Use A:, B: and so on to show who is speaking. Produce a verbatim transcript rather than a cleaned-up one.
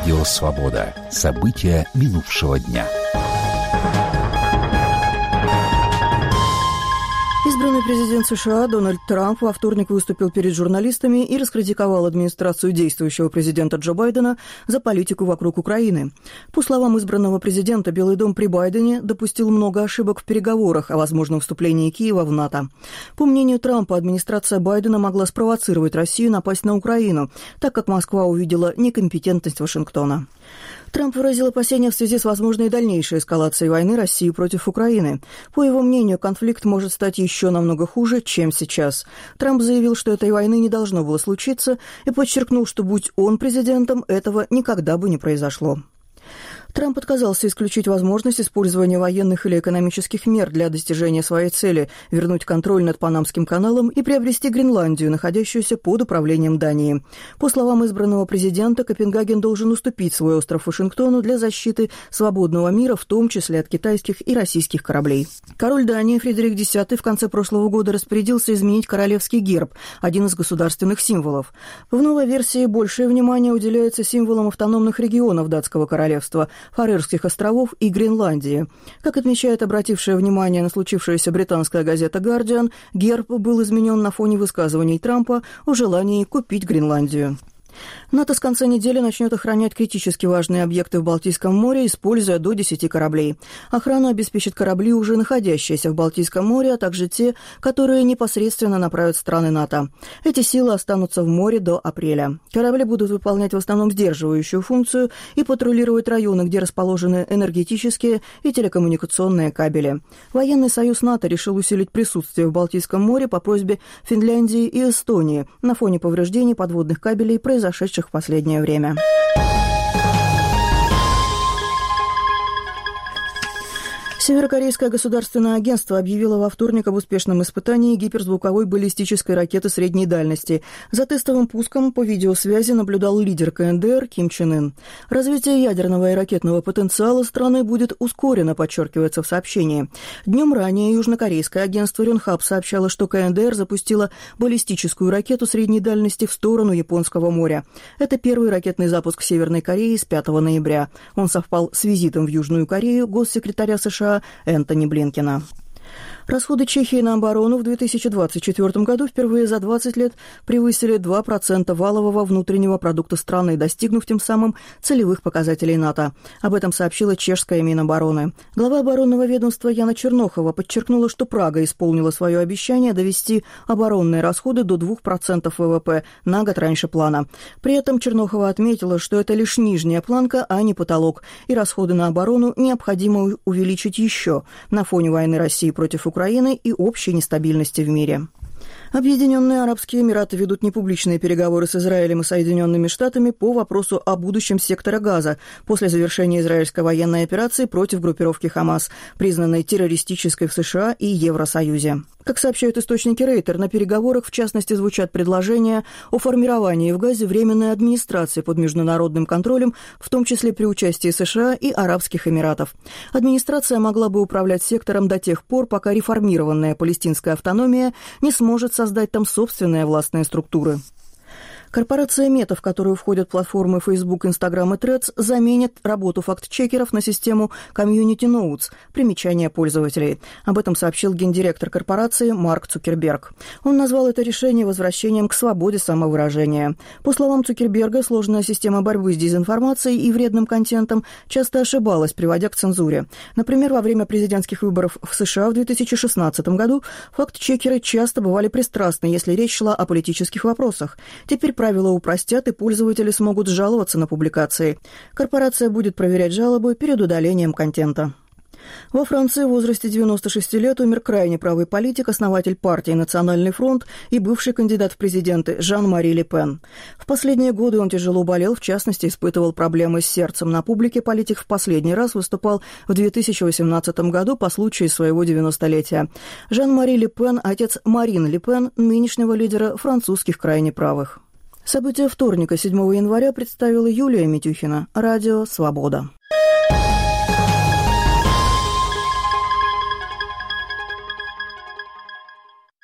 A: Радио «Свобода». События минувшего дня.
B: Избранный президент США Дональд Трамп во вторник выступил перед журналистами и раскритиковал администрацию действующего президента Джо Байдена за политику вокруг Украины. По словам избранного президента, Белый дом при Байдене допустил много ошибок в переговорах о возможном вступлении Киева в НАТО. По мнению Трампа, администрация Байдена могла спровоцировать Россию напасть на Украину, так как Москва увидела некомпетентность Вашингтона. Трамп выразил опасения в связи с возможной дальнейшей эскалацией войны России против Украины. По его мнению, конфликт может стать еще намного хуже, чем сейчас. Трамп заявил, что этой войны не должно было случиться, и подчеркнул, что будь он президентом, этого никогда бы не произошло. Трамп отказался исключить возможность использования военных или экономических мер для достижения своей цели – вернуть контроль над Панамским каналом и приобрести Гренландию, находящуюся под управлением Дании. По словам избранного президента, Копенгаген должен уступить свой остров Вашингтону для защиты свободного мира, в том числе от китайских и российских кораблей. Король Дании Фредерик Десятый в конце прошлого года распорядился изменить королевский герб – один из государственных символов. В новой версии большее внимание уделяется символам автономных регионов датского королевства – Фарерских островов и Гренландии. Как отмечает обратившая внимание на случившееся британская газета «Гардиан», герб был изменен на фоне высказываний Трампа о желании купить Гренландию. НАТО с конца недели начнет охранять критически важные объекты в Балтийском море, используя до десяти кораблей. Охрану обеспечат корабли, уже находящиеся в Балтийском море, а также те, которые непосредственно направят страны НАТО. Эти силы останутся в море до апреля. Корабли будут выполнять в основном сдерживающую функцию и патрулировать районы, где расположены энергетические и телекоммуникационные кабели. Военный союз НАТО решил усилить присутствие в Балтийском море по просьбе Финляндии и Эстонии на фоне повреждений подводных кабелей, произошедших в последнее время. Северокорейское государственное агентство объявило во вторник об успешном испытании гиперзвуковой баллистической ракеты средней дальности. За тестовым пуском по видеосвязи наблюдал лидер КНДР Ким Чен Ын. Развитие ядерного и ракетного потенциала страны будет ускорено, подчеркивается в сообщении. Днем ранее южнокорейское агентство Рёнхап сообщало, что КНДР запустила баллистическую ракету средней дальности в сторону Японского моря. Это первый ракетный запуск Северной Кореи с пятого ноября. Он совпал с визитом в Южную Корею госсекретаря США Энтони Блинкена. Расходы Чехии на оборону в две тысячи двадцать четвёртом году впервые за двадцать лет превысили два процента валового внутреннего продукта страны, достигнув тем самым целевых показателей НАТО. Об этом сообщила чешская Минобороны. Глава оборонного ведомства Яна Чернохова подчеркнула, что Прага исполнила свое обещание довести оборонные расходы до двух процентов ВВП на год раньше плана. При этом Чернохова отметила, что это лишь нижняя планка, а не потолок, и расходы на оборону необходимо увеличить еще на фоне войны России против Украины Украины и общей нестабильности в мире. Объединенные Арабские Эмираты ведут непубличные переговоры с Израилем и Соединенными Штатами по вопросу о будущем сектора Газа после завершения израильской военной операции против группировки Хамас, признанной террористической в США и Евросоюзе. Как сообщают источники Рейтер, на переговорах в частности звучат предложения о формировании в Газе временной администрации под международным контролем, в том числе при участии США и Арабских Эмиратов. Администрация могла бы управлять сектором до тех пор, пока реформированная палестинская автономия не сможет создать там собственные властные структуры. Корпорация Мета, в которую входят платформы Facebook, Instagram и Threads, заменит работу факт-чекеров на систему Community Notes, примечания пользователей. Об этом сообщил гендиректор корпорации Марк Цукерберг. Он назвал это решение возвращением к свободе самовыражения. По словам Цукерберга, сложная система борьбы с дезинформацией и вредным контентом часто ошибалась, приводя к цензуре. Например, во время президентских выборов в США в две тысячи шестнадцатом году факт-чекеры часто бывали пристрастны, если речь шла о политических вопросах. Теперь правила упростят, и пользователи смогут жаловаться на публикации. Корпорация будет проверять жалобы перед удалением контента. Во Франции в возрасте девяноста шести лет умер крайне правый политик, основатель партии «Национальный фронт» и бывший кандидат в президенты Жан-Мари Ле Пен. В последние годы он тяжело болел, в частности, испытывал проблемы с сердцем. На публике политик в последний раз выступал в две тысячи восемнадцатом году по случаю своего девяностолетия. Жан-Мари Ле Пен – отец Марин Ле Пен, нынешнего лидера французских крайне правых. События вторника, седьмого января, представила Юлия Митюхина. Радио «Свобода».